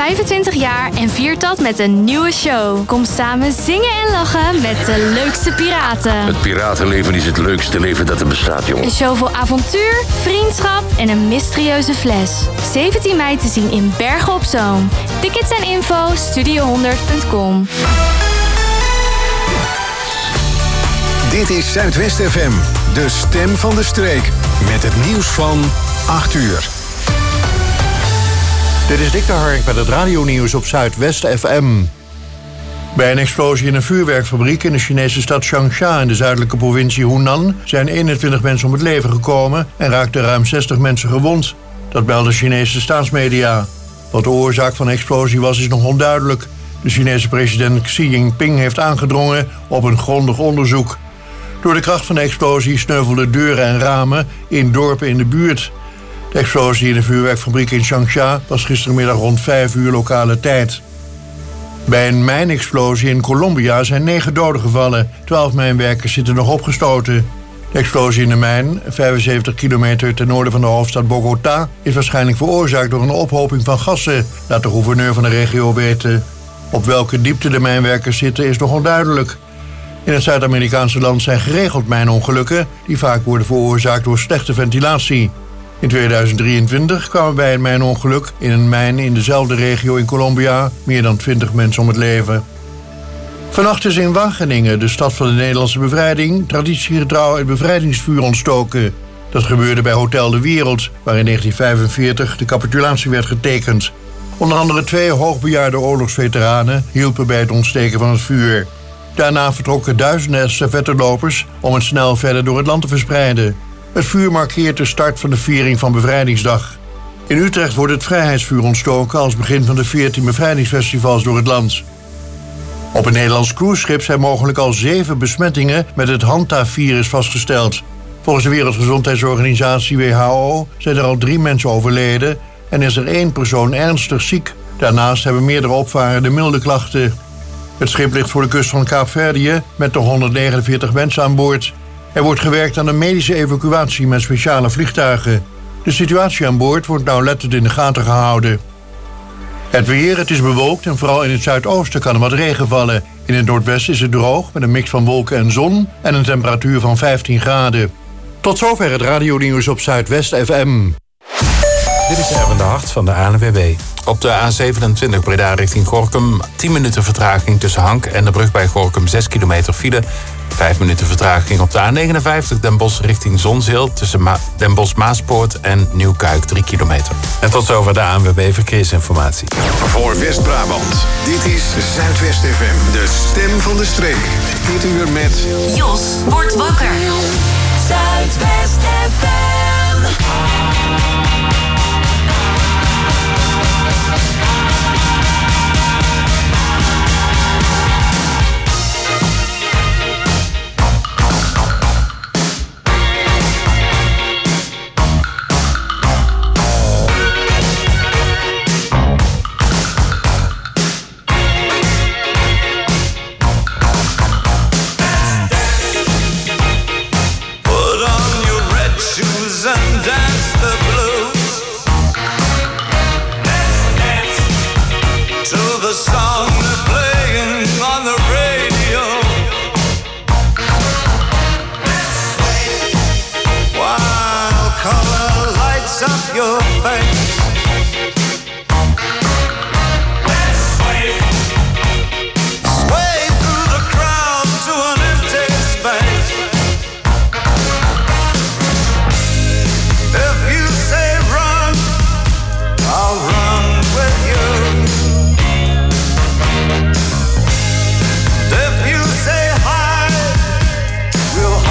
25 jaar en viert dat met een nieuwe show. Kom samen zingen en lachen met de leukste piraten. Het piratenleven is het leukste leven dat er bestaat, jongen. Een show vol avontuur, vriendschap en een mysterieuze fles. 17 mei te zien in Bergen op Zoom. Tickets en info studio100.com. Dit is Zuidwest FM, de stem van de streek. Met het nieuws van 8 uur. Dit is Dick de Hark met het radionieuws op Zuidwest FM. Bij een explosie in een vuurwerkfabriek in de Chinese stad Changsha in de zuidelijke provincie Hunan zijn 21 mensen om het leven gekomen en raakten ruim 60 mensen gewond. Dat melden Chinese staatsmedia. Wat de oorzaak van de explosie was, is nog onduidelijk. De Chinese president Xi Jinping heeft aangedrongen op een grondig onderzoek. Door de kracht van de explosie sneuvelden deuren en ramen in dorpen in de buurt. De explosie in de vuurwerkfabriek in Changsha was gistermiddag rond 5 uur lokale tijd. Bij een mijnexplosie in Colombia zijn 9 doden gevallen. 12 mijnwerkers zitten nog opgesloten. De explosie in de mijn, 75 kilometer ten noorden van de hoofdstad Bogota, is waarschijnlijk veroorzaakt door een ophoping van gassen, laat de gouverneur van de regio weten. Op welke diepte de mijnwerkers zitten is nog onduidelijk. In het Zuid-Amerikaanse land zijn geregeld mijnongelukken die vaak worden veroorzaakt door slechte ventilatie. In 2023 kwamen bij een mijnongeluk in een mijn in dezelfde regio in Colombia meer dan 20 mensen om het leven. Vannacht is in Wageningen, de stad van de Nederlandse bevrijding, traditiegetrouw het bevrijdingsvuur ontstoken. Dat gebeurde bij Hotel de Wereld, waar in 1945 de capitulatie werd getekend. Onder andere 2 hoogbejaarde oorlogsveteranen hielpen bij het ontsteken van het vuur. Daarna vertrokken duizenden estafettelopers om het snel verder door het land te verspreiden. Het vuur markeert de start van de viering van Bevrijdingsdag. In Utrecht wordt het vrijheidsvuur ontstoken als begin van de 14 bevrijdingsfestivals door het land. Op een Nederlands cruiseschip zijn mogelijk al 7 besmettingen met het Hanta-virus vastgesteld. Volgens de Wereldgezondheidsorganisatie WHO zijn er al 3 mensen overleden en is er 1 persoon ernstig ziek. Daarnaast hebben meerdere opvarenden milde klachten. Het schip ligt voor de kust van Kaapverdië met nog 149 mensen aan boord. Er wordt gewerkt aan een medische evacuatie met speciale vliegtuigen. De situatie aan boord wordt nauwlettend in de gaten gehouden. Het weer, het is bewolkt en vooral in het zuidoosten kan er wat regen vallen. In het noordwesten is het droog met een mix van wolken en zon en een temperatuur van 15 graden. Tot zover het radionieuws op Zuidwest FM. Dit is Erwin de Hart van de ANWB. Op de A27 Breda richting Gorinchem 10 minuten vertraging tussen Hank en de brug bij Gorinchem 6 kilometer file. 5 minuten vertraging op de A59 Den Bosch richting Zonzeel tussen Den Bosch-Maaspoort en Nieuwkuik 3 kilometer. En tot zover de ANWB Verkeersinformatie. Voor West-Brabant, dit is Zuidwest FM, de stem van de streek. Dit uur met Jos wordt wakker. Zuidwest FM.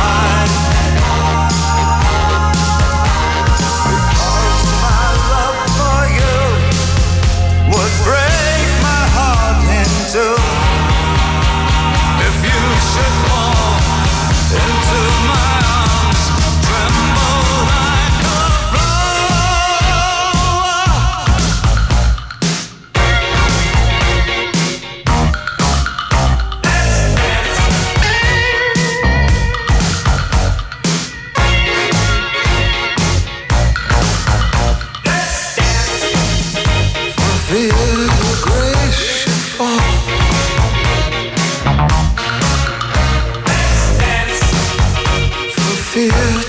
Love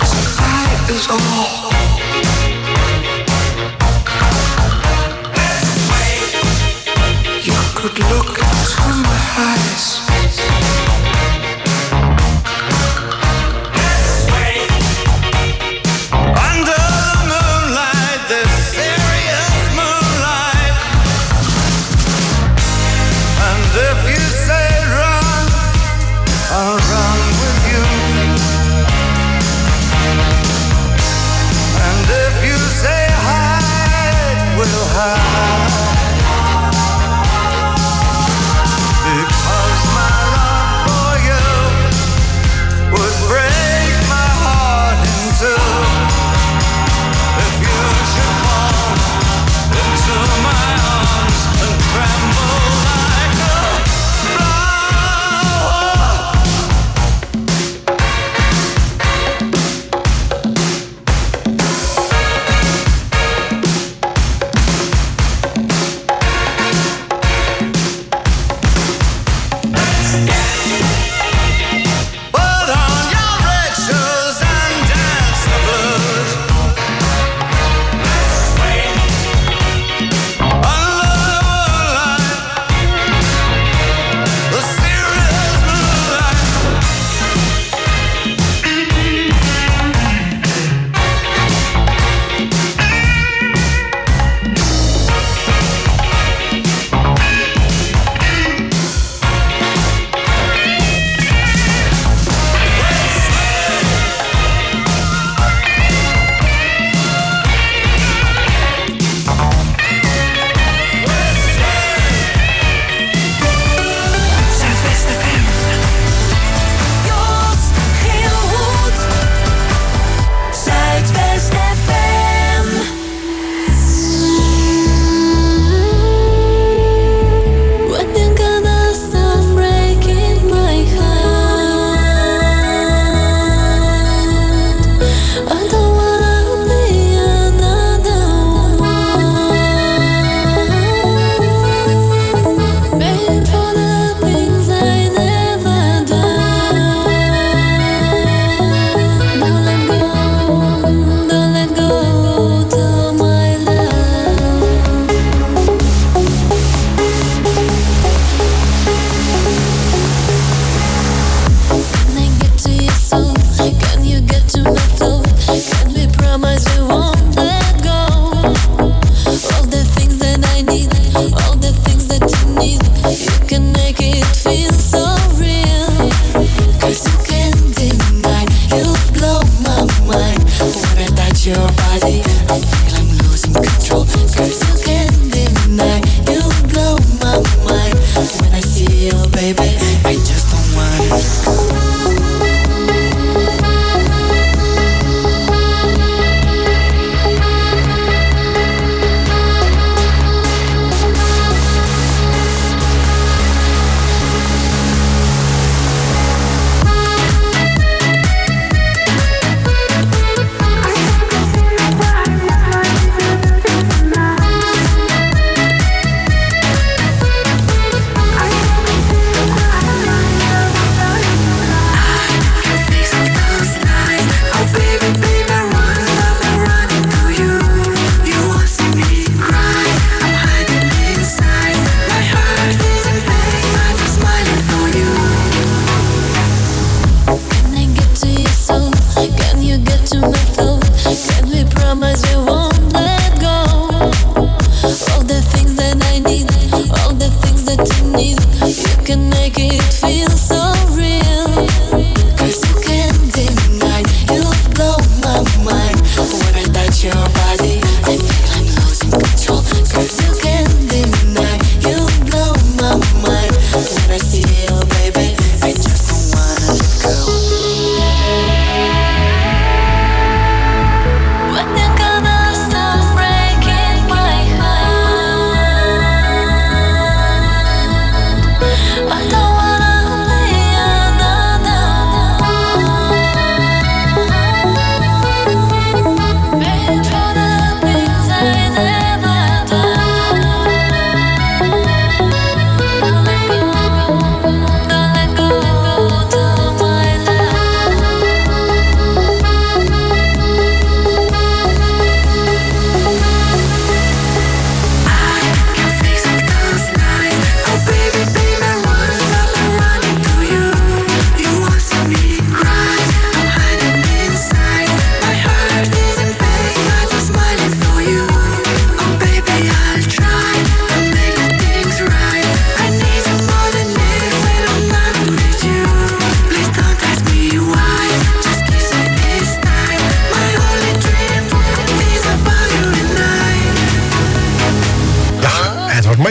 What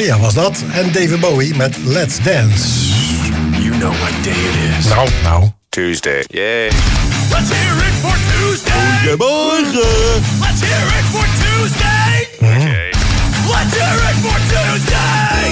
Sia was dat. En David Bowie met Let's Dance. You know what day it is. Nou. Tuesday. Yay. Let's hear it for Tuesday. Goedemorgen. Let's hear it for Tuesday. Okay. Let's hear it for Tuesday.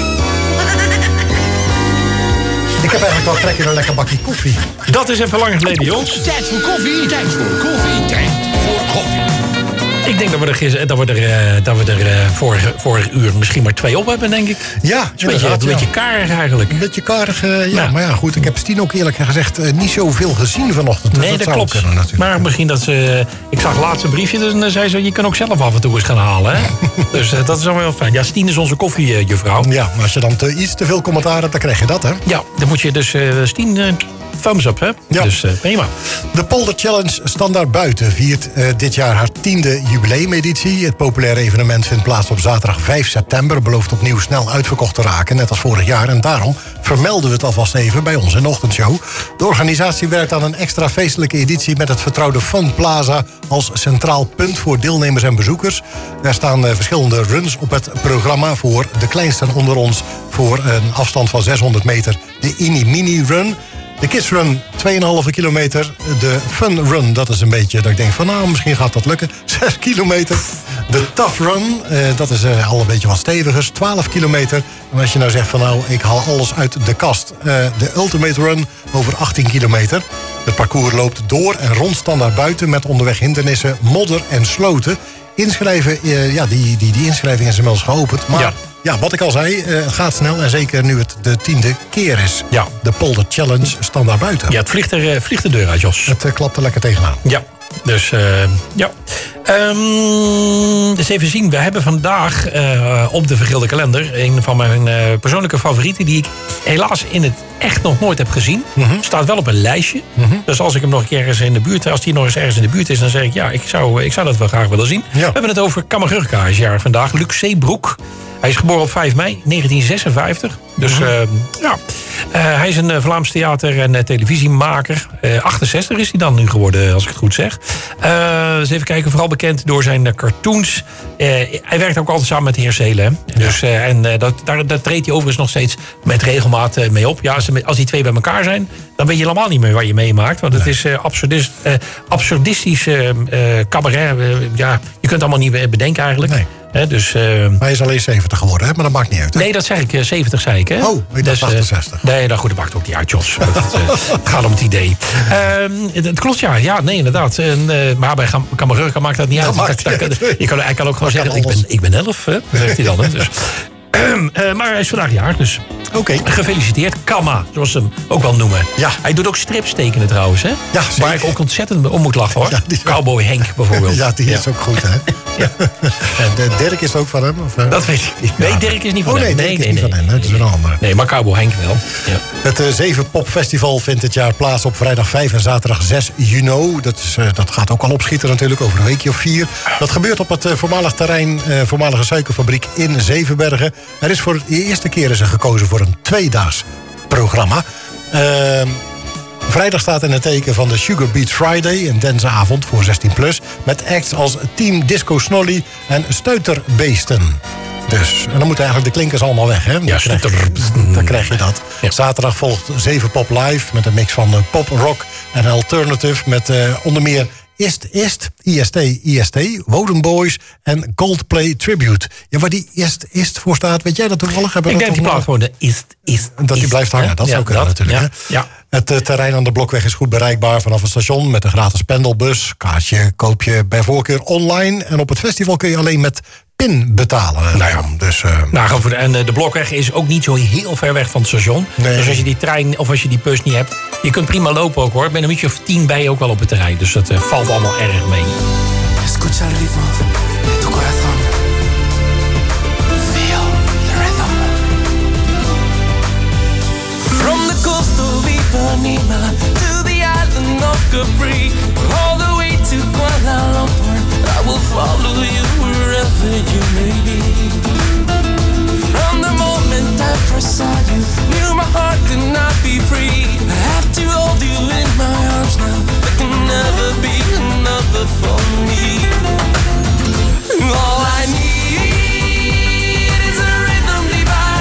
Ik heb eigenlijk wel trek in een lekker bakje koffie. Dat is even lang geleden, Jos. Tijd voor koffie. Tijd voor koffie. Tijd voor koffie. Ik denk dat we er vorig uur misschien maar 2 op hebben, denk ik. Ja, Het is een beetje karig eigenlijk. Een beetje karig, ja. Ja. Maar ja, goed. Ik heb Stien ook eerlijk gezegd niet zoveel gezien vanochtend. Dus Nee, dat zou klopt. kunnen, natuurlijk. Maar misschien dat ze... Ik zag laatst een briefje, dus dan zei ze... Je kan ook zelf af en toe eens gaan halen, hè? Dus dat is wel heel fijn. Ja, Stien is onze koffiejuffrouw. Ja, maar als je dan iets te veel commentaar hebt, dan krijg je dat, hè? Ja, dan moet je dus... Stien, thumbs up, hè? Ja. Dus prima. De Polder Challenge Standaard Buiten viert dit jaar haar 10e jubileumeditie. Het populaire evenement vindt plaats op zaterdag 5 september. Belooft opnieuw snel uitverkocht te raken, net als vorig jaar. En daarom vermelden we het alvast even bij ons in de ochtendshow. De organisatie werkt aan een extra feestelijke editie met het vertrouwde Fun Plaza als centraal punt voor deelnemers en bezoekers. Er staan verschillende runs op het programma voor de kleinsten onder ons voor een afstand van 600 meter. De Mini Run. De Kids Run, 2,5 kilometer. De Fun Run, dat is een beetje dat ik denk van nou, misschien gaat dat lukken. 6 kilometer. De Tough Run, dat is al een beetje wat steviger. 12 kilometer. En als je nou zegt van nou, ik haal alles uit de kast. De Ultimate Run over 18 kilometer. Het parcours loopt door en rond Standaard Buiten met onderweg hindernissen, modder en sloten. Inschrijven, die inschrijving is inmiddels geopend. Maar ja, wat ik al zei, het gaat snel. En zeker nu het de 10e keer is. Ja. De Polder Challenge Standaard Buiten. Ja, het vliegt de deur uit, Jos. Het klapt er lekker tegenaan. Ja, dus ja. Dus even zien, we hebben vandaag op de vergilde kalender... een van mijn persoonlijke favorieten... die ik helaas in het echt nog nooit heb gezien. Staat wel op een lijstje. Dus als ik hem nog een keer ergens in de buurt... als die nog eens ergens in de buurt is, dan zeg ik... ja, ik zou dat wel graag willen zien. Ja. We hebben het over Kammergurka is jaar vandaag. Luc Zeebroek. Hij is geboren op 5 mei 1956. Dus hij is een Vlaams theater- en televisiemaker. 68 is hij dan nu geworden, als ik het goed zeg. Dus even kijken, vooral bekend door zijn cartoons. Hij werkt ook altijd samen met de heer Seelen. Dus, daar treedt hij overigens nog steeds met regelmaat mee op. Ja, als die twee bij elkaar zijn, dan weet je helemaal niet meer wat je meemaakt. Want het is absurdistisch cabaret. Ja, je kunt het allemaal niet bedenken eigenlijk. Nee. Dus, maar hij is alleen 70 geworden, hè? Maar dat maakt niet uit. Hè? Nee, dat zeg ik. 70 zei ik. Hè? Oh, ik dacht 68. Nee, nou goed, dat maakt ook niet uit, Jos. Het gaat om het idee. Het klopt, ja. Ja, nee, inderdaad. Maar bij Kammergurka maakt dat niet uit. Hij kan ook gewoon zeggen, ik ben 11. Hè? Dat zegt hij dan. Hè? Dus. Maar hij is vandaag jarig, dus gefeliciteerd. Kamma, zoals ze hem ook wel noemen. Ja. Hij doet ook strips tekenen trouwens, hè? Ja, waar ik ook ontzettend om moet lachen, hoor. Ja, Cowboy Henk bijvoorbeeld. Ja, die is ook goed, hè? Ja. En Dirk is ook van hem? Of? Dat weet ik niet. Nee, Dirk is niet van hem. Nee, Dirk is niet van hem. Dat is een ander. Nee, maar Cowboy Henk wel. Ja. Het Zevenpop Festival vindt dit jaar plaats op vrijdag 5 en zaterdag 6 juni. Dat gaat ook al opschieten natuurlijk, over een weekje of 4. Dat gebeurt op het voormalige suikerfabriek in Zevenbergen. Er is voor de eerste keer is er gekozen voor een 2-daags programma. Vrijdag staat in het teken van de Sugar Beats Friday, een danceavond voor 16+. Met acts als Team Disco Snolly en Stuiterbeesten. Dus, en dan moeten eigenlijk de klinkers allemaal weg, hè? Ja, dan krijg je dat. Ja. Zaterdag volgt Zevenpop Live met een mix van pop, rock en alternative. Met onder meer IST, Woden Boys en Coldplay Tribute. Ja, waar die Ist voor staat, weet jij dat toevallig? Ik denk die plaat gewoon de Ist. Dat die blijft hangen, dat zou kunnen natuurlijk. Ja. Ja. Het terrein aan de Blokweg is goed bereikbaar vanaf het station met een gratis pendelbus. Kaartje koop je bij voorkeur online. En op het festival kun je alleen met PIN betalen. Nou ja, dus, en de Blokweg is ook niet zo heel ver weg van het station. Nee. Dus als je die trein of als je die bus niet hebt, je kunt prima lopen ook, hoor. Met een beetje of 10 ben je ook wel op het terrein. Dus dat valt allemaal erg mee. Escucha el ritmo de tu corazón. Feel the rhythm. From the coast of Ipanema to the island of Capri, all the way to Kuala Lumpur, I will follow you wherever you may be. From the moment I first saw you, knew my heart could not be free. I have to hold you in my arms now. There can never be another for me. All I need is a rhythm divine.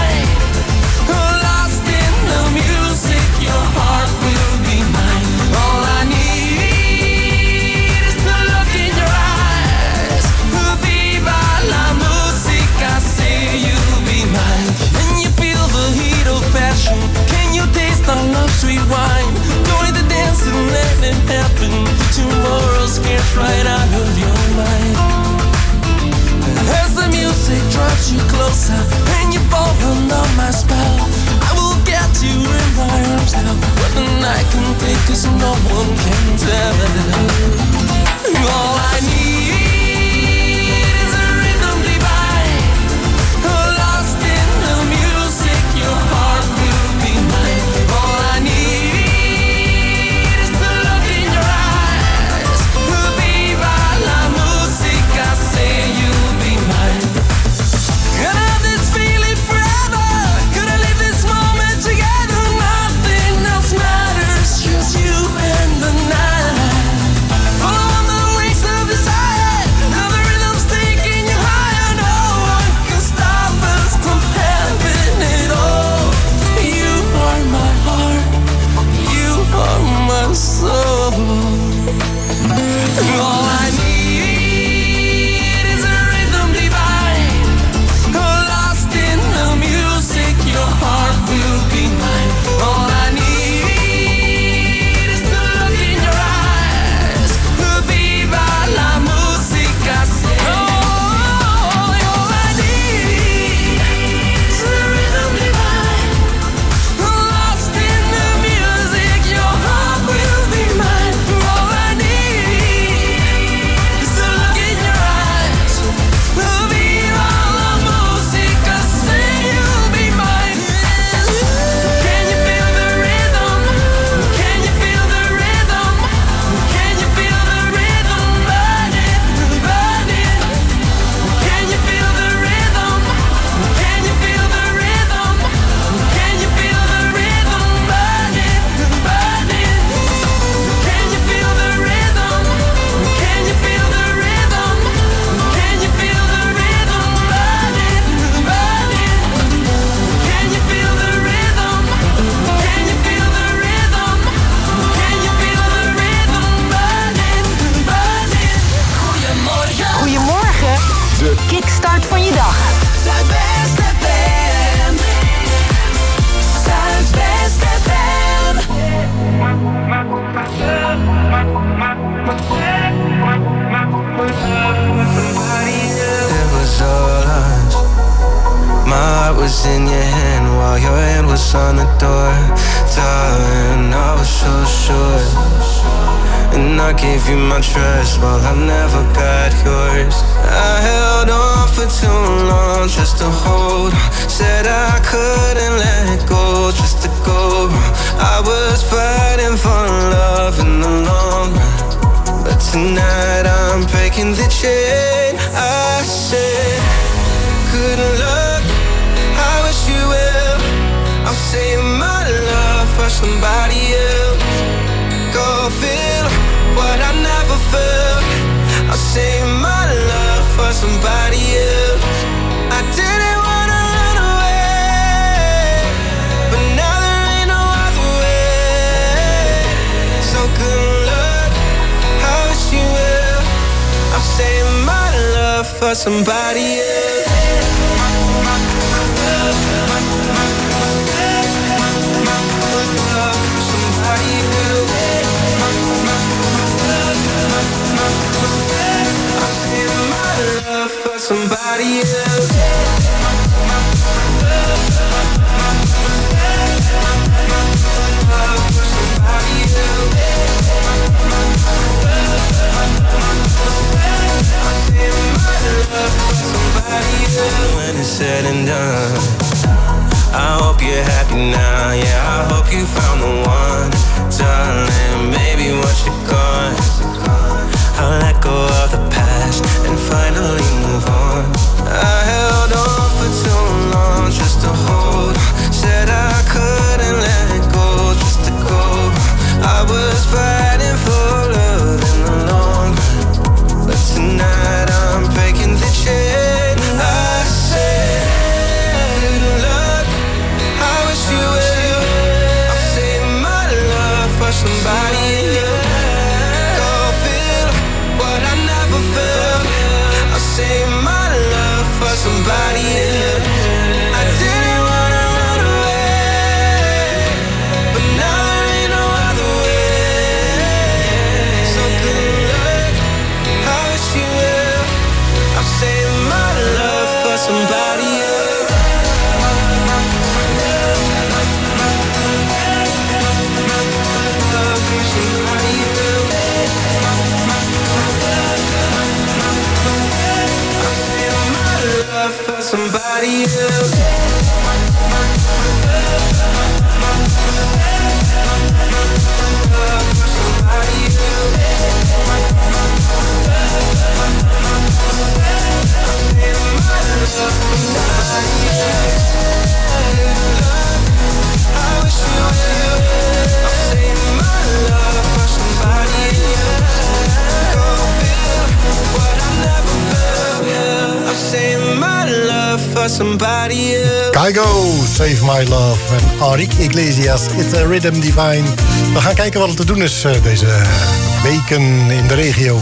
kickstart van je dag. Zuidwest FM. Zuidwest FM. It was all us. My heart was in your hand while your hand was on the door. Darling, I was so sure. And I gave you my trust while I never got yours. I held on for too long just to hold on. Said I couldn't let go just to go. I was fighting for love in the long run, but tonight I'm breaking the chain. I said, good luck, I wish you well. I'm saving my love for somebody else. Go feel what I never felt. I'll save my love for somebody else. I didn't wanna run away, but now there ain't no other way. So good luck, I wish you well. I'll save my love for somebody else. Somebody else. When it's said and done, I hope you're happy now. Yeah, I hope you found the one, darling. Maybe once you're gone, I'll let go of the past and finally move on. I held on for too long just to hold on. Said I couldn't let go just to go. I was fighting for love in the long run, but tonight I'm breaking the chain. I said, good luck, I wish you well. I'm saving my love for somebody else. Go feel what I never felt. I'll save my love for somebody else. I didn't wanna run away, but now there ain't no other way. So good luck, I wish you well. I'll save my love for somebody else. For somebody else. Kygo, Save My Love en Enrique Iglesias, It's a Rhythm Divine. We gaan kijken wat er te doen is deze weken in de regio.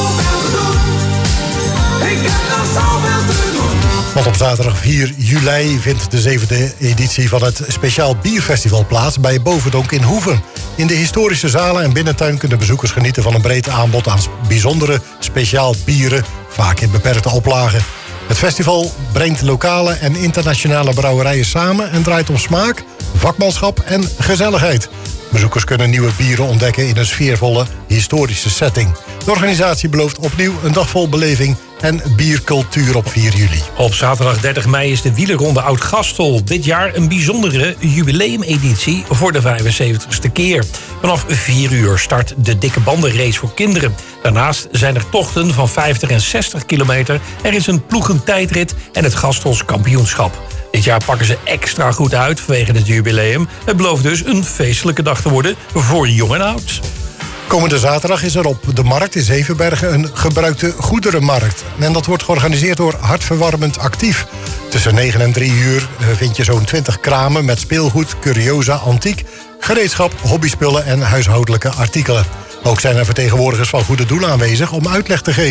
Want op zaterdag 4 juli vindt de 7e editie van het Speciaal Bierfestival plaats bij Bovendonk in Hoeven. In de historische zalen en binnentuin kunnen bezoekers genieten van een breed aanbod aan bijzondere speciaal bieren, vaak in beperkte oplagen. Het festival brengt lokale en internationale brouwerijen samen en draait om smaak, vakmanschap en gezelligheid. Bezoekers kunnen nieuwe bieren ontdekken in een sfeervolle historische setting. De organisatie belooft opnieuw een dag vol beleving en biercultuur op 4 juli. Op zaterdag 30 mei is de wielerronde Oud-Gastel. Dit jaar een bijzondere jubileumeditie voor de 75ste keer. Vanaf 4 uur start de dikke bandenrace voor kinderen. Daarnaast zijn er tochten van 50 en 60 kilometer. Er is een ploegentijdrit en het Gastels kampioenschap. Dit jaar pakken ze extra goed uit vanwege het jubileum. Het belooft dus een feestelijke dag te worden voor jong en oud. Komende zaterdag is er op de markt in Zevenbergen een gebruikte goederenmarkt. En dat wordt georganiseerd door Hartverwarmend Actief. Tussen 9 en 3 uur vind je zo'n 20 kramen met speelgoed, curiosa, antiek, gereedschap, hobbyspullen en huishoudelijke artikelen. Ook zijn er vertegenwoordigers van goede doelen aanwezig om uitleg te geven.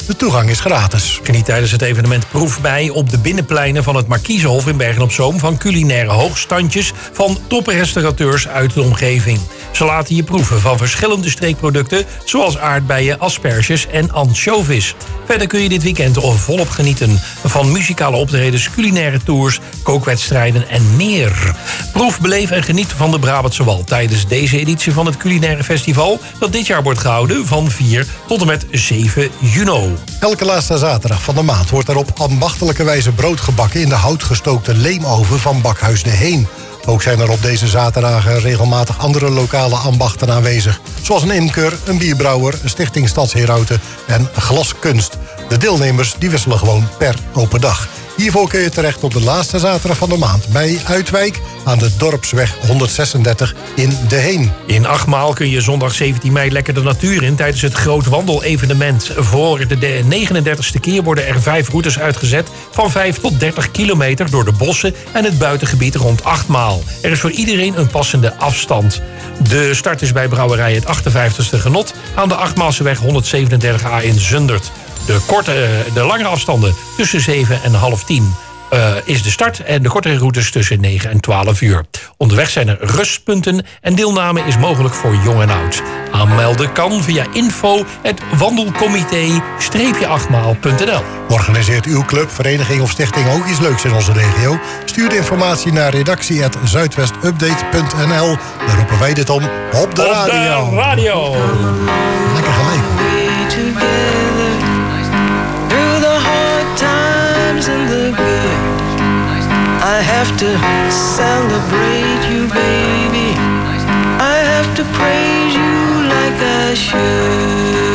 De toegang is gratis. Geniet tijdens het evenement proef bij op de binnenpleinen van het Markiezenhof in Bergen-op-Zoom van culinaire hoogstandjes van toprestaurateurs uit de omgeving. Ze laten je proeven van verschillende streekproducten zoals aardbeien, asperges en ansjovis. Verder kun je dit weekend volop genieten van muzikale optredens, culinaire tours, kookwedstrijden en meer. Proef, beleef en geniet van de Brabantse Wal tijdens deze editie van het culinaire festival dat dit jaar wordt gehouden van 4 tot en met 7 juni. Elke laatste zaterdag van de maand wordt er op ambachtelijke wijze brood gebakken in de houtgestookte leemoven van Bakhuis de Heen. Ook zijn er op deze zaterdagen regelmatig andere lokale ambachten aanwezig. Zoals een imker, een bierbrouwer, een stichting Stadsheerhouten en glaskunst. De deelnemers die wisselen gewoon per open dag. Hiervoor kun je terecht op de laatste zaterdag van de maand bij Uitwijk aan de Dorpsweg 136 in De Heen. In Achtmaal kun je zondag 17 mei lekker de natuur in tijdens het groot wandelevenement. Voor de 39ste keer worden er 5 routes uitgezet van 5 tot 30 kilometer door de bossen en het buitengebied rond Achtmaal. Er is voor iedereen een passende afstand. De start is bij brouwerij het 58ste Genot aan de Achtmaalseweg 137A in Zundert. De langere afstanden tussen 7 en half 10 is de start en de kortere routes tussen 9 en 12 uur. Onderweg zijn er rustpunten en deelname is mogelijk voor jong en oud. Aanmelden kan via info@wandelcomité-achtmaal.nl. Organiseert uw club, vereniging of stichting ook iets leuks in onze regio? Stuur de informatie naar redactie@zuidwestupdate.nl. Daar roepen wij dit om op de radio. Lekker gelijk. And the good, I have to celebrate you, baby. I have to praise you like I should.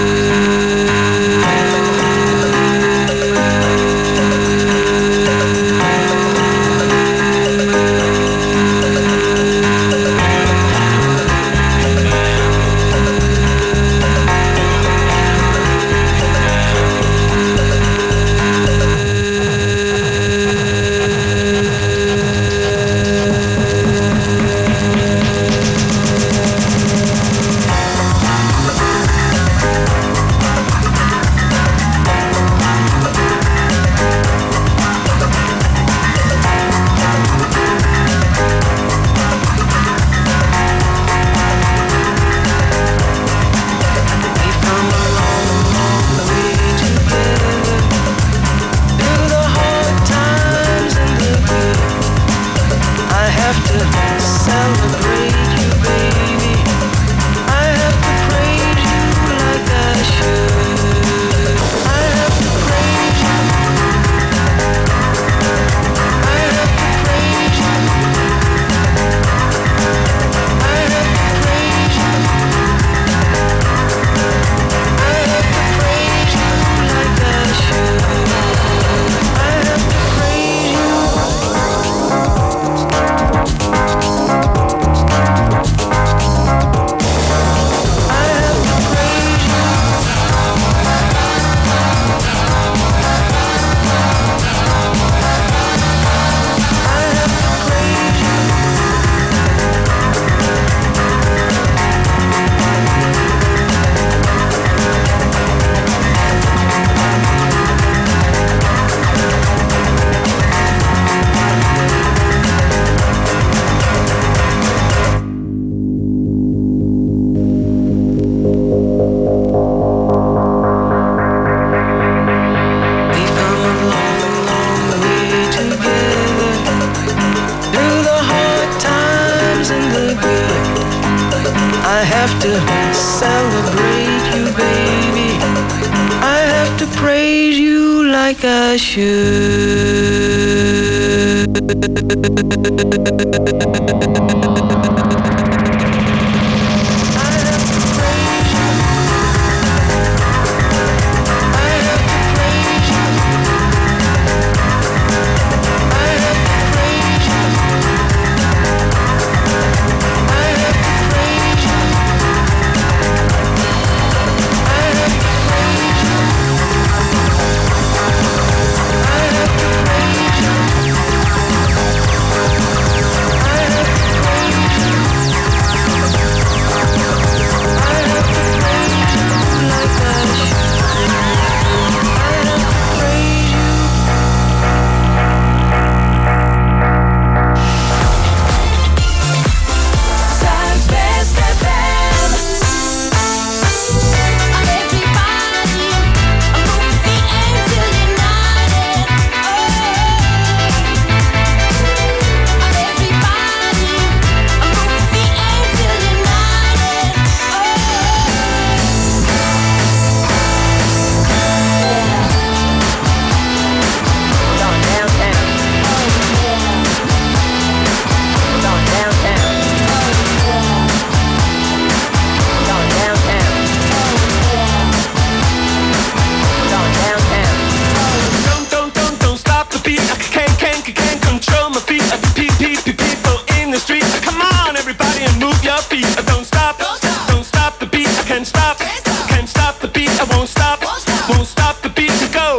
stop the beat and go.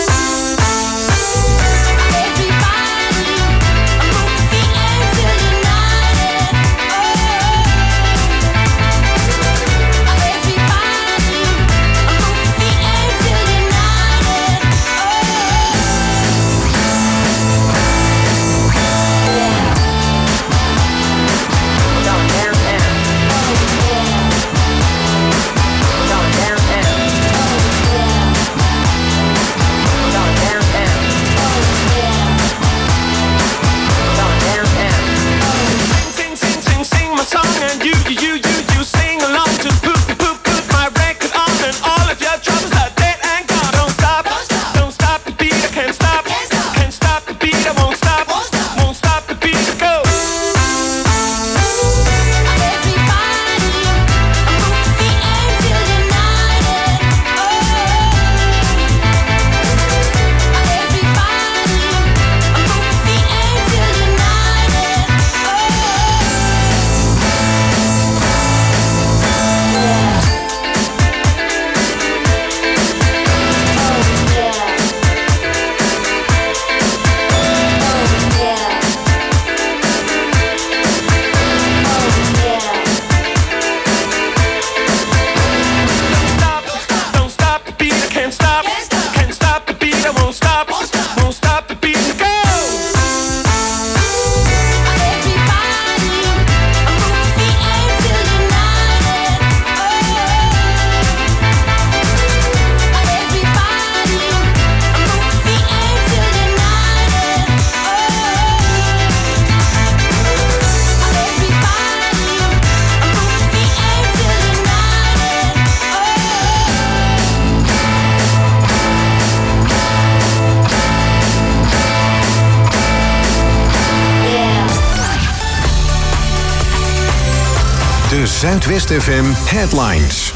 Zuidwest FM Headlines.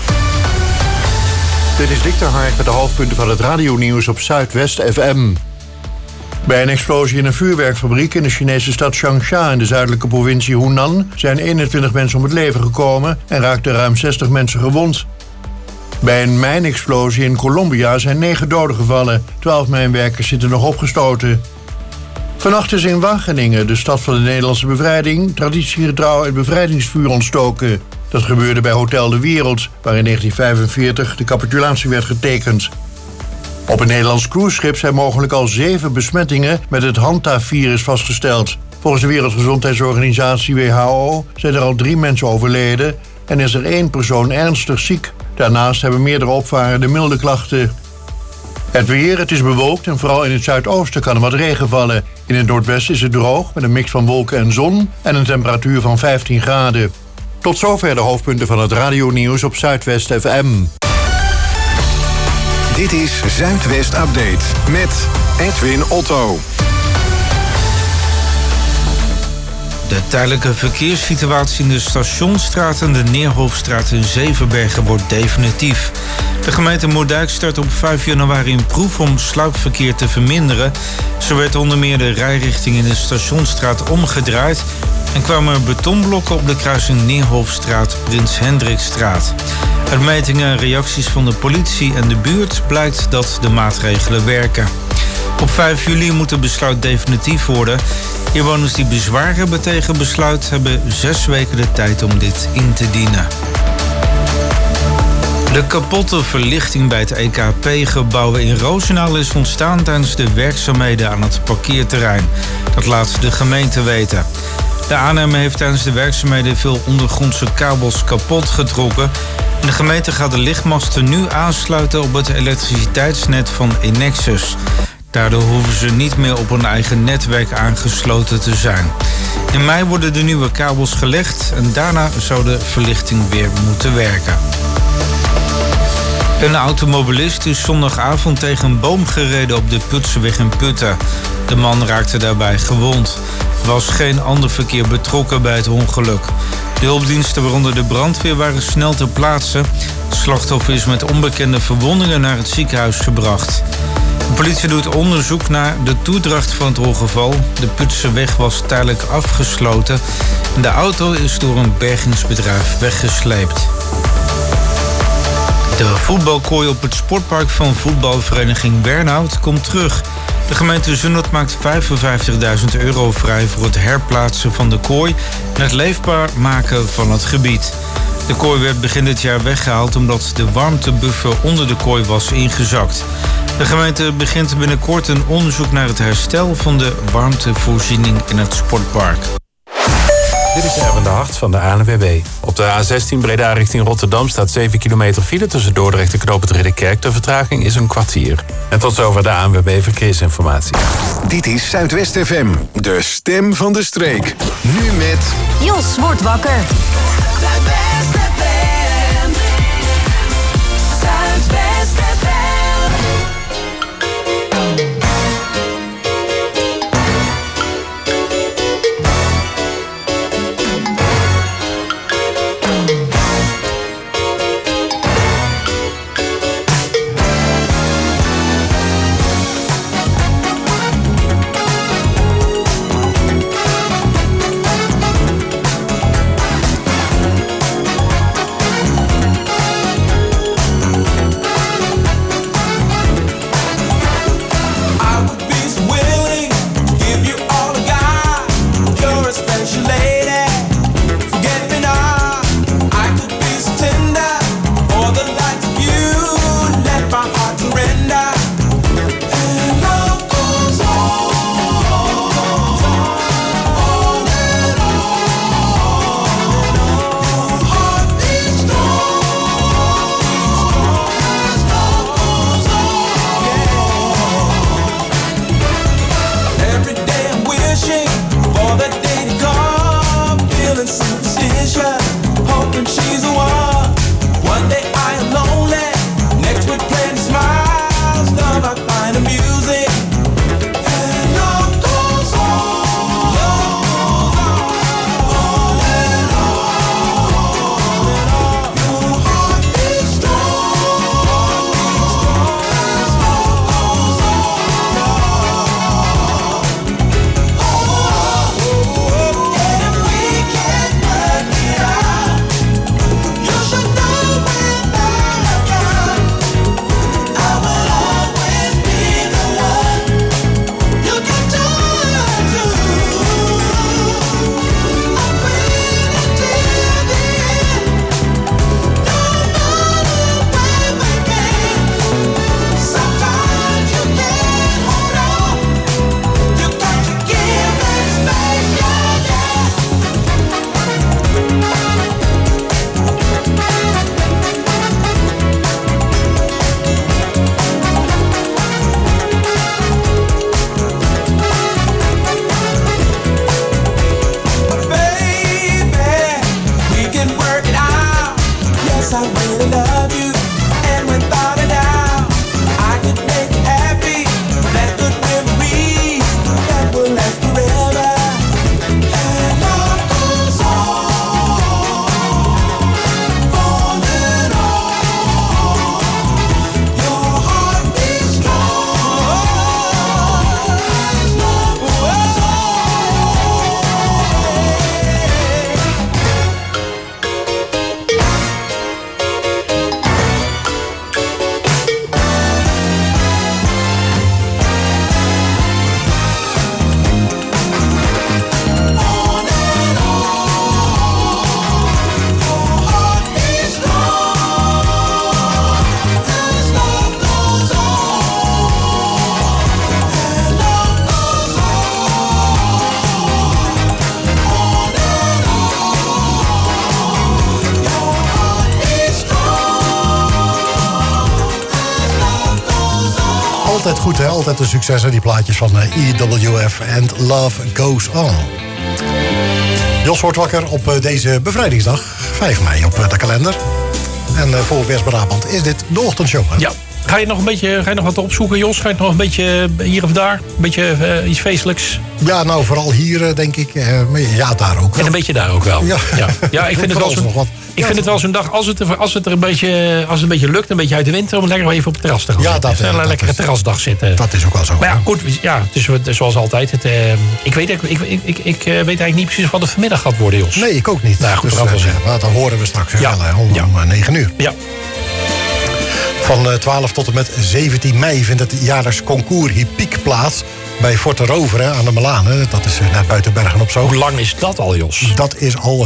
Dit is Dick ter Hark met de hoofdpunten van het radionieuws op Zuidwest FM. Bij een explosie in een vuurwerkfabriek in de Chinese stad Changsha in de zuidelijke provincie Hunan zijn 21 mensen om het leven gekomen en raakten ruim 60 mensen gewond. Bij een mijnexplosie in Colombia zijn 9 doden gevallen. 12 mijnwerkers zitten nog opgesloten. Vannacht is in Wageningen, de stad van de Nederlandse bevrijding, traditiegetrouw het bevrijdingsvuur ontstoken. Dat gebeurde bij Hotel de Wereld, waar in 1945 de capitulatie werd getekend. Op een Nederlands cruiseschip zijn mogelijk al 7 besmettingen met het Hanta-virus vastgesteld. Volgens de Wereldgezondheidsorganisatie WHO zijn er al 3 mensen overleden en is er 1 persoon ernstig ziek. Daarnaast hebben meerdere opvarenden milde klachten. Het weer, het is bewolkt en vooral in het zuidoosten kan er wat regen vallen. In het noordwesten is het droog met een mix van wolken en zon en een temperatuur van 15 graden. Tot zover de hoofdpunten van het radionieuws op Zuidwest FM. Dit is Zuidwest Update met Edwin Otto. De tijdelijke verkeerssituatie in de Stationsstraat en de Neerhofstraat in Zevenbergen wordt definitief. De gemeente Moerdijk start op 5 januari een proef om sluipverkeer te verminderen. Zo werd onder meer de rijrichting in de Stationsstraat omgedraaid en kwamen er betonblokken op de kruising Neerhofstraat-Prins Hendrikstraat. Uit metingen en reacties van de politie en de buurt blijkt dat de maatregelen werken. Op 5 juli moet het besluit definitief worden. Inwoners die bezwaar hebben tegen besluit hebben 6 weken de tijd om dit in te dienen. De kapotte verlichting bij het EKP-gebouw in Roosendaal is ontstaan tijdens de werkzaamheden aan het parkeerterrein. Dat laat de gemeente weten. De aannemer heeft tijdens de werkzaamheden veel ondergrondse kabels kapot getrokken. En de gemeente gaat de lichtmasten nu aansluiten op het elektriciteitsnet van Enexus. Daardoor hoeven ze niet meer op hun eigen netwerk aangesloten te zijn. In mei worden de nieuwe kabels gelegd en daarna zou de verlichting weer moeten werken. Een automobilist is zondagavond tegen een boom gereden op de Putseweg in Putten. De man raakte daarbij gewond. Er was geen ander verkeer betrokken bij het ongeluk. De hulpdiensten, waaronder de brandweer, waren snel ter plaatse. Het slachtoffer is met onbekende verwondingen naar het ziekenhuis gebracht. De politie doet onderzoek naar de toedracht van het ongeval. De Putseweg was tijdelijk afgesloten en de auto is door een bergingsbedrijf weggesleept. De voetbalkooi op het sportpark van voetbalvereniging Wernhout komt terug. De gemeente Zundert maakt €55.000 vrij voor het herplaatsen van de kooi en het leefbaar maken van het gebied. De kooi werd begin dit jaar weggehaald omdat de warmtebuffer onder de kooi was ingezakt. De gemeente begint binnenkort een onderzoek naar het herstel van de warmtevoorziening in het sportpark. Dit is Erwin de Hart van de ANWB. Op de A16 Breda richting Rotterdam staat 7 kilometer file tussen Dordrecht en Knoop het Ridderkerk. De vertraging is een kwartier. En tot zover de ANWB Verkeersinformatie. Dit is Zuidwest FM, de stem van de streek. Nu met... Jos wordt wakker. Zuidwest FM. Zuidwest FM. Altijd goed, hè? Altijd een succes, hè? Die plaatjes van EWF and Love Goes On. Jos wordt wakker op deze bevrijdingsdag, 5 mei op de kalender. En voor West-Brabant is dit de ochtendshow. Hè? Ja. Ga je nog wat opzoeken, Jos? Ga je nog een beetje hier of daar? Een beetje iets feestelijks? Ja, nou, vooral hier, denk ik. Ja, daar ook wel. En een beetje daar ook wel. Ja, ik vind het wel zo. Ik vind het wel zo'n dag, als het een beetje lukt, een beetje uit de winter, om lekker even op het terras te gaan. Ja, dat een lekkere terrasdag zitten. Dat is ook wel zo. Maar ja, goed, ja, het is zoals altijd. Ik weet eigenlijk niet precies wat het vanmiddag gaat worden, Jos. Nee, ik ook niet. Nou, goed, dus, dat horen we straks wel om 9 uur. Ja. Van 12 tot en met 17 mei vindt het jaarlijks concours Hippiek plaats bij Forte Rover aan de Melanen. Dat is net buiten Bergen op Zoom. Hoe lang is dat al, Jos? Dat is al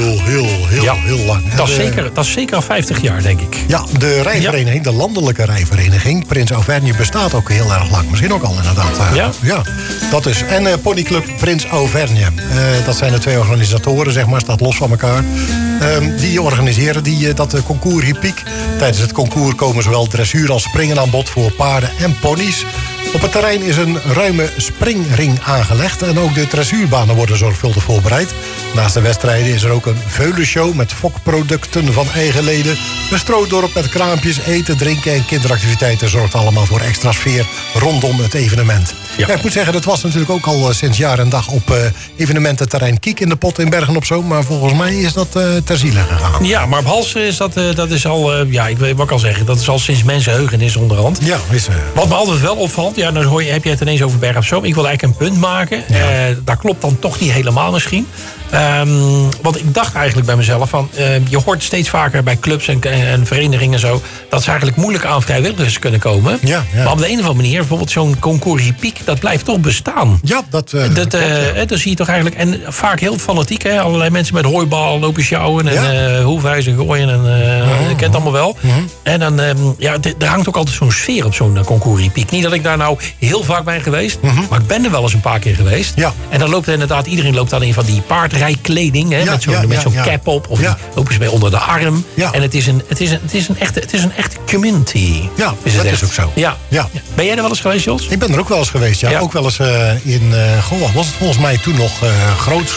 heel lang. Dat is zeker al 50 jaar, denk ik. Ja, de rijvereniging, de landelijke rijvereniging Prins Auvergne bestaat ook heel erg lang. Misschien ook al inderdaad. Ja, dat is. En ponyclub Prins Auvergne. Dat zijn de twee organisatoren, zeg maar, staat los van elkaar. Die organiseren dat concours Hippiek. Tijdens het concours komen zowel dressuur als springen aan bod voor paarden en ponies. Op het terrein is een ruime springring aangelegd en ook de dressuurbanen worden zorgvuldig voorbereid. Naast de wedstrijden is er ook een veulenshow met fokproducten van eigen leden. Een strootdorp met kraampjes, eten, drinken en kinderactiviteiten zorgt allemaal voor extra sfeer rondom het evenement. Ja, ik moet zeggen, dat was natuurlijk ook al sinds jaar en dag op evenemententerrein Kiek in de Pot in Bergen op Zoom. Maar volgens mij is dat ter ziele gegaan. Ja, maar op Hals is dat is al, ik weet wat ik al zeggen, dat is al sinds mensenheugenis onderhand. Ja, is Wat me altijd wel opvalt, ja, dan heb je het ineens over Bergen op Zoom. Ik wil eigenlijk een punt maken. Ja. Dat klopt dan toch niet helemaal misschien. Want ik dacht eigenlijk bij mezelf van, je hoort steeds vaker bij clubs en verenigingen zo, dat ze eigenlijk moeilijk aan vrijwilligers kunnen komen. Ja. Maar op de een of andere manier, bijvoorbeeld zo'n concours Hippiek, dat blijft toch bestaan. Ja, dat zie je toch eigenlijk. En vaak heel fanatiek, hè? Allerlei mensen met hooibal lopen sjouwen en hoefijzer gooien en je kent allemaal wel. En dan, er hangt ook altijd zo'n sfeer op zo'n concours Hippiek. Niet dat ik daar nou heel vaak ben geweest, maar ik ben er wel eens een paar keer geweest. Ja. En dan loopt inderdaad, iedereen loopt dan in van die paardrijkleding, hè, met zo'n cap op, of lopen ze mee onder de arm. Ja. En het is een echte community. Ja, dat is ook zo. Ja. Ben jij er wel eens geweest, Jos? Ik ben er ook wel eens geweest, ja. Ook wel eens was het volgens mij toen nog groots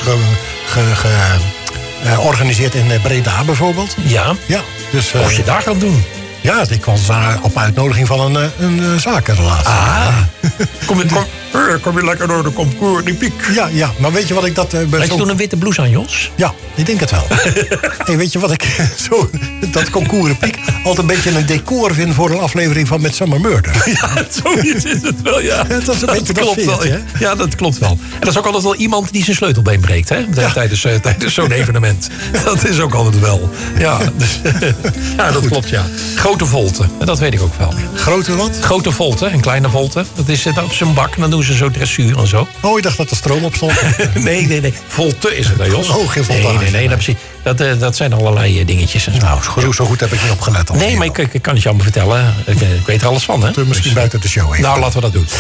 georganiseerd in Breda bijvoorbeeld. Ja. Dus, mocht je daar gaan doen? Ja, ik was daar op uitnodiging van een zakenrelatie. Kom je lekker door de concours Hippiek? Ja, maar weet je wat ik dat... Had je toen een witte blouse aan, Jos? Ja, ik denk het wel. En weet je wat ik dat concours Hippiek altijd een beetje een decor vind voor een aflevering van Midsummer Murder. Ja, zoiets is het wel, ja. Dat is een beetje klopt wel. Ja, dat klopt wel. En dat is ook altijd wel iemand die zijn sleutelbeen breekt, hè? Tijdens zo'n evenement. Dat is ook altijd wel. Ja, ja, dat klopt, ja. Grote volte, dat weet ik ook wel. Grote wat? Grote volte, een kleine volte. Dat is op zijn bak en dan doen ze zo dressuur en zo. Oh, ik dacht dat er stroom op stond. Nee. Volte is het, hè, Jos? Oh, geen voltage. Nee, dat zijn allerlei dingetjes. En zo. Nou, zo goed heb ik niet opgelet. Nee, maar ik kan het je allemaal vertellen. Ik weet er alles van, hè? Misschien buiten de show even. Nou, laten we dat doen.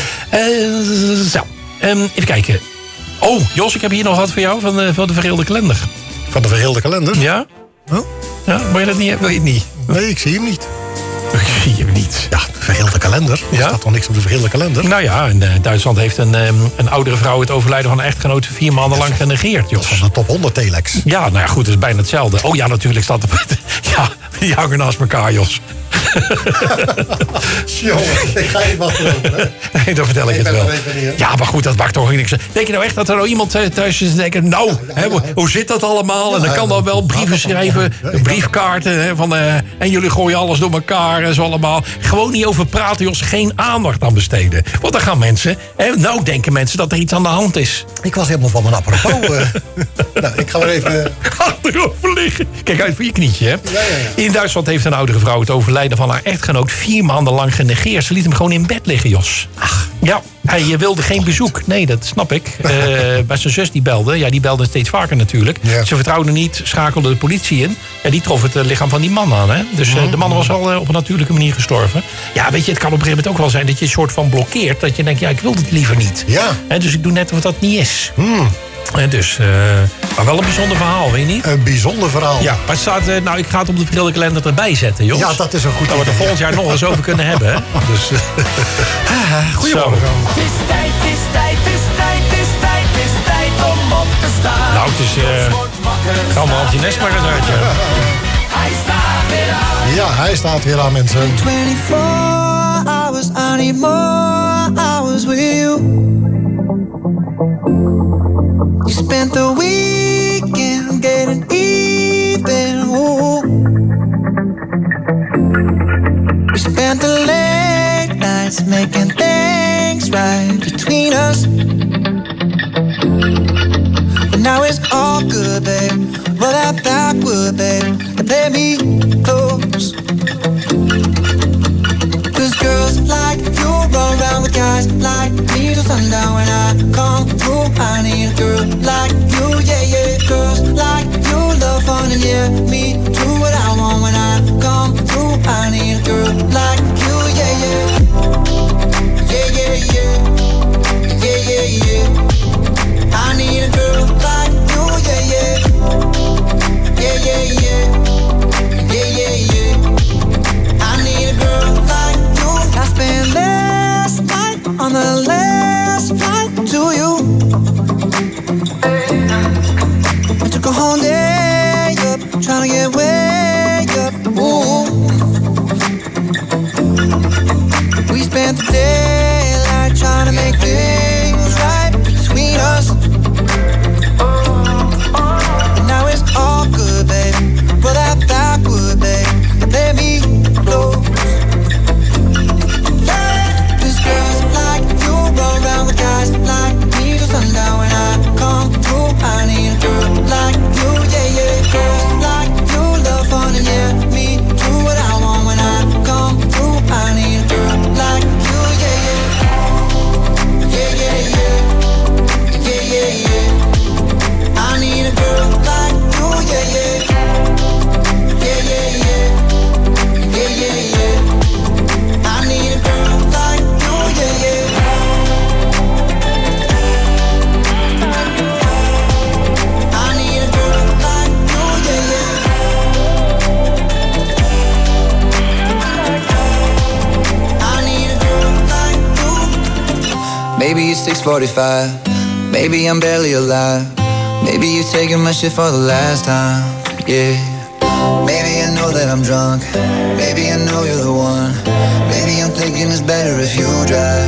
Even kijken. Oh, Jos, ik heb hier nog wat voor jou van de vergeelde kalender. Van de vergeelde kalender? Ja. Oh? Ja, wil je dat niet? Wil je het niet? Nee, ik zie hem niet. Ik zie hem niet. Ja, de vergeelde kalender. Er staat toch niks op de vergeelde kalender? Nou ja, in Duitsland heeft een oudere vrouw het overlijden van een echtgenoot 4 maanden lang genegeerd, Jos. Van de top 100 telex. Ja, nou ja, goed, dat is bijna hetzelfde. Oh ja, natuurlijk staat er... Ja, die hangen naast elkaar, Jos. Jongen, ik ga je wat erover, hè? Nee, dan vertel ik het wel. Ja, maar goed, dat maakt toch niks. Denk je nou echt dat er nou iemand thuis is en denkt... Nou, hoe zit dat allemaal? En dan kan dan wel brieven schrijven, briefkaarten. En jullie gooien alles door elkaar en zo allemaal. Gewoon niet over praten, Jos. Geen aandacht aan besteden. Want dan gaan mensen... Nou denken mensen dat er iets aan de hand is. Ik was helemaal van mijn apropos. Nou, ik ga maar even... achterover liggen. Kijk uit voor je knietje, hè? Ja. In Duitsland heeft een oudere vrouw het overlijden van haar echtgenoot 4 maanden lang genegeerd. Ze liet hem gewoon in bed liggen, Jos. Ach. Ja, hij wilde geen bezoek. Nee, dat snap ik. Maar zijn zus die belde steeds vaker natuurlijk. Ja. Ze vertrouwde niet, schakelde de politie in. Ja, die trof het lichaam van die man aan. Hè? Dus de man was al op een natuurlijke manier gestorven. Ja, weet je, het kan op een gegeven moment ook wel zijn dat je een soort van blokkeert. Dat je denkt, ja, ik wil het liever niet. Ja. Dus ik doe net of dat niet is. Dus, maar wel een bijzonder verhaal, weet je niet? Een bijzonder verhaal. Ja, maar het staat, ik ga het op de verdeelde kalender erbij zetten, jongens. Ja, dat is een goed idee. Dat we er volgend jaar nog eens over kunnen hebben, hè? Dus, goedemorgen. Het is tijd om op te staan. Nou, het is... Ga maar je nest maar eens uit, ja. Hij staat weer aan. Ja, hij staat weer aan, mensen. 24 hours, I need more hours with you. You spent the weekend getting even. Ooh. We spent the late nights making things right between us. But now it's all good, babe. Roll that backward, babe, and play me close. the last flight to you. I took a whole day up, trying to get way up. Ooh. We spent the daylight trying to make things right between us. And now it's all good, babe. Pull that backward, babe, and let me close. Cause girls like you roll around with guys like me till sundown. When I come through, I need a girl like you, yeah, yeah. Girls like you love fun and yeah, me do what I want. When I come through, I need a girl like you, yeah, yeah. Yeah, yeah, yeah. Yeah, yeah, yeah. I need a girl like you, yeah, yeah. Yeah, yeah, yeah. Yeah, yeah, yeah. I need a girl like you, yeah, yeah. I need a girl like you, yeah, yeah. I need a girl like you. Maybe it's 6:45. Maybe I'm barely alive. Maybe you're taking my shit for the last time. Yeah. Maybe I know that I'm drunk. Maybe I know you're the one. Maybe I'm thinking it's better if you drive.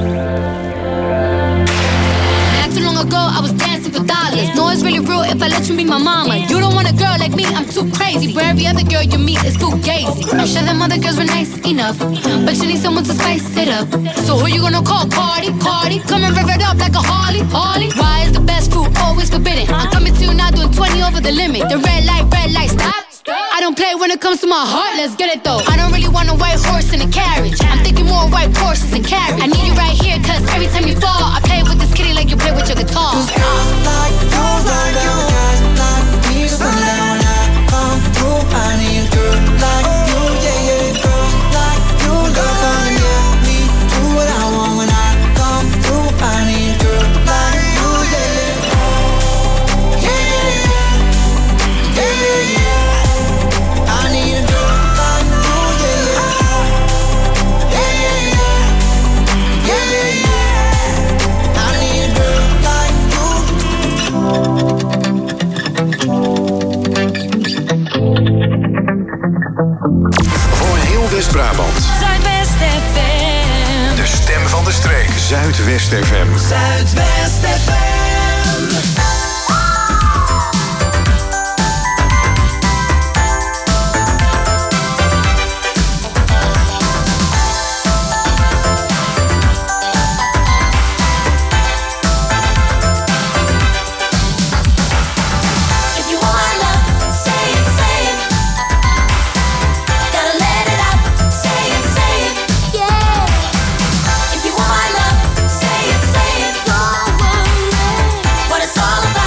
Not too long ago, I was dancing for dollars. No, it's really real if I let you be my mama. You don't want a girl like me, I'm too crazy. Where every other girl you meet is fugazi. I'm sure them other girls were nice enough, but you need someone to spice it up. So who you gonna call? Cardi, Cardi. Come and rev it up like a Harley, Harley. Why is the best food always forbidden? I'm coming to you now doing 20 over the limit. The red light, stop. I don't play when it comes to my heart, let's get it though. I don't really want a white horse in a carriage. I'm thinking more white horses and carriage. I need you right here, cause every time you fall, I play with this kitty like you play with your guitar. Cause girls like you, like you, guys like me, so sundown. When I come through, I need a girl like you, yeah, yeah. Girls like you, love fun, yeah, me do what I want. When I come through, I need a girl like you, yeah, yeah. Yeah, yeah, yeah. Yeah, yeah, yeah. I need a girl like you, yeah, yeah. Yeah, yeah, yeah. Yeah, yeah, yeah. I need a girl like you. Voor heel West-Brabant. Zuidwest FM. De stem van de streek. Zuidwest FM. Zuidwest FM. If you want love, say it, say it. Gotta let it out, say it, yeah. If you want my love, say it, say it. Don't worry. What it's all about.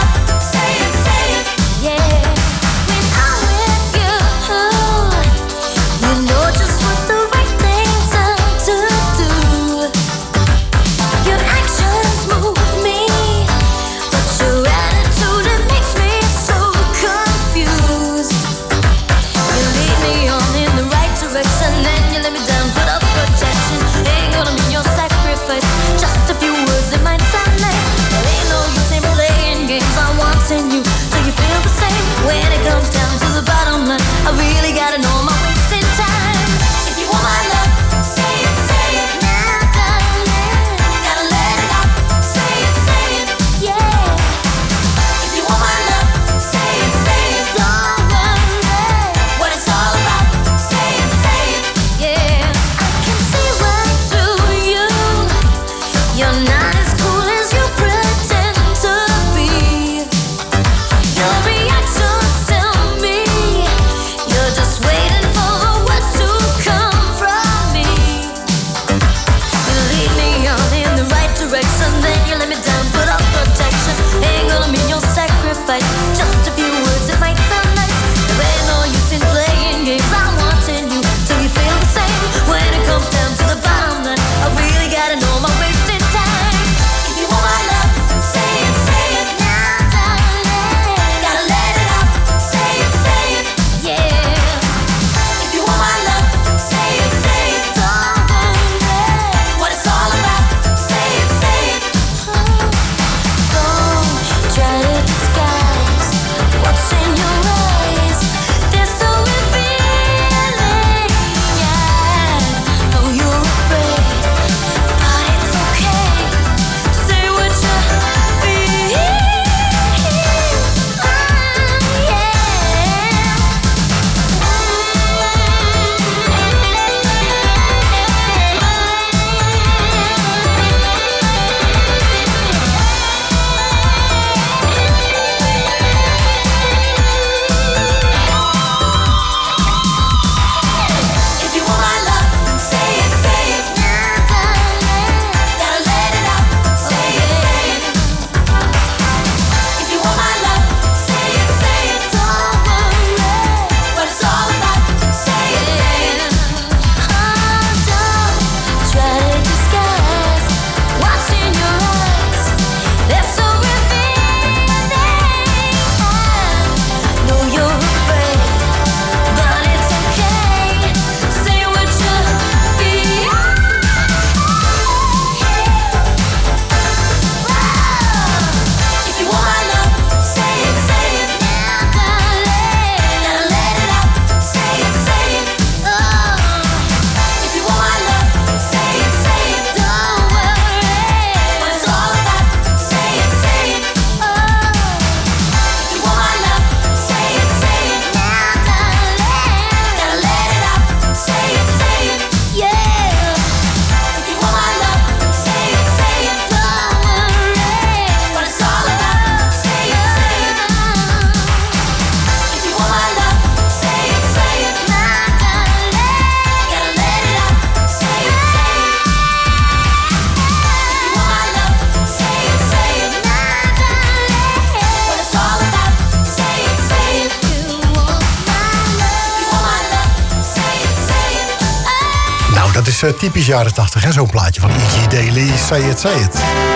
is typisch jaren 80, hè? Zo'n plaatje van E.G. Daily, Say It, Say It.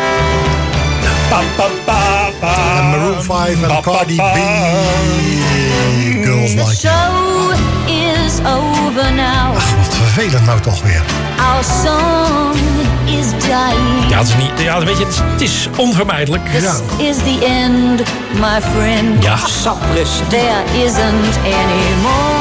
En Maroon 5 en Cardi B. Girls Like You. Is over now. Ach, wat vervelend nou toch weer. Our song is dying. Ja, het is niet. Ja, weet je, het is onvermijdelijk. This is the end, my friend. Ja. There isn't any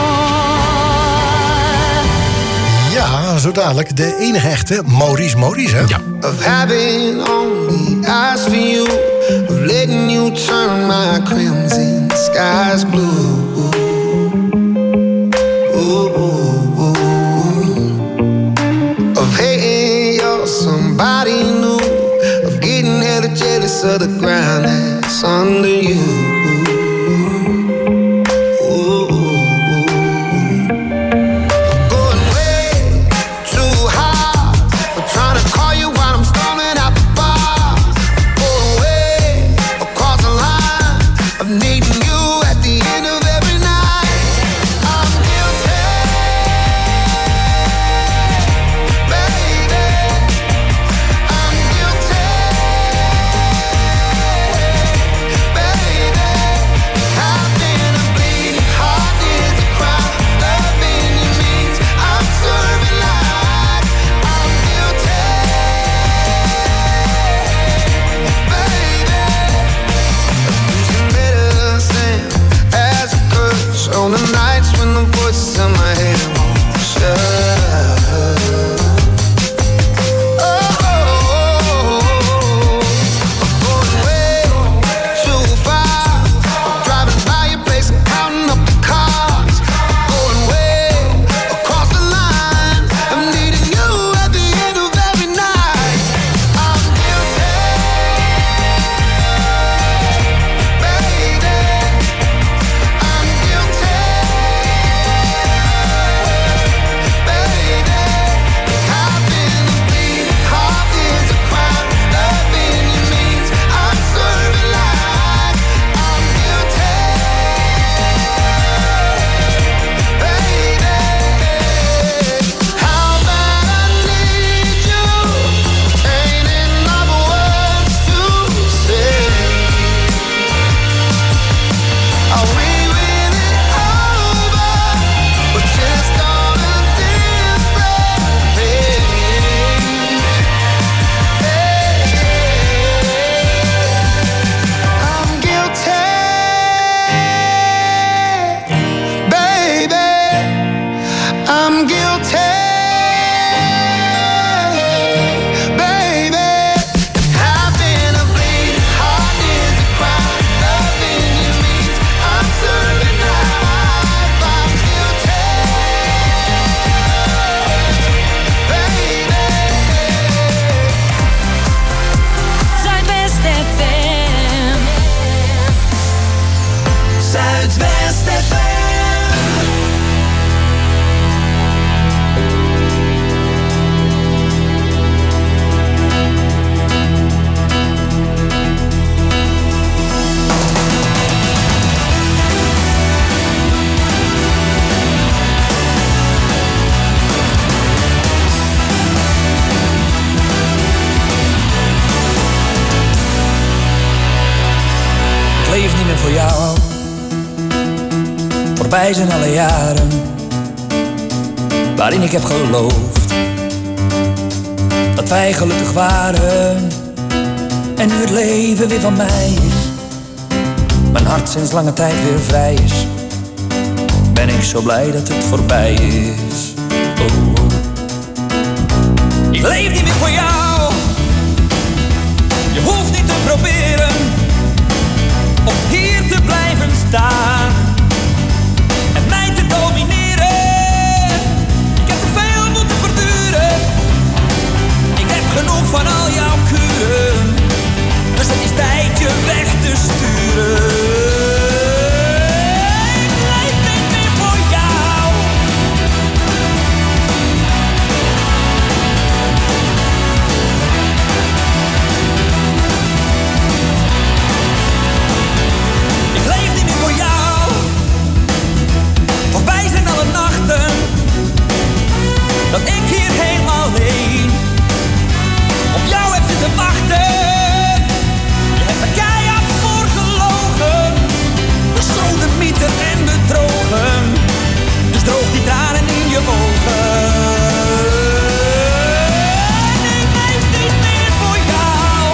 more. Ja, zo dadelijk de enige echte Maurice, hè? Ja. Of having only eyes for you, of letting you turn my crimson skies blue. Of hating you're somebody new, of getting hella jealous of the ground that's under you. Voor jou, voorbij zijn alle jaren waarin ik heb geloofd dat wij gelukkig waren en nu het leven weer van mij is. Mijn hart sinds lange tijd weer vrij is, ben ik zo blij dat het voorbij is. Oh, oh. Ik leef niet meer voor jou, je hoeft niet te proberen om hier te blijven staan en mij te domineren. Ik heb te veel moeten verduren, ik heb genoeg van al jouw kuren, dus het is tijd je weg te sturen. Ik leef niet meer voor jou. te wachten. Je hebt er keihard voor gelogen, besodemieterd en bedrogen. Dus droog die tranen in je ogen. Ik leef niet meer voor jou.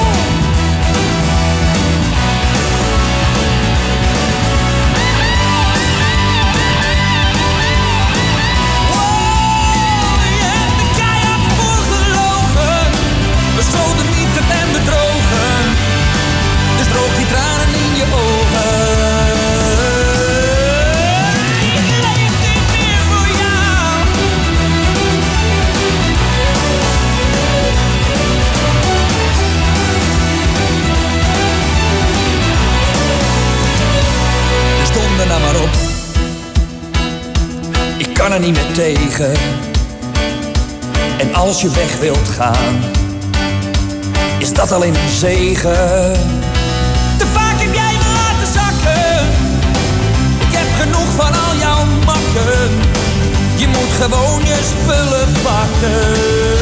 Je hebt er keihard voor gelogen, besodemieterd en bedrogen. Dus droog die tranen in je ogen. Nou maar op, ik kan er niet meer tegen. En als je weg wilt gaan, is dat alleen een zegen. Te vaak heb jij me laten zakken. Ik heb genoeg van al jouw makken. Je moet gewoon je spullen pakken.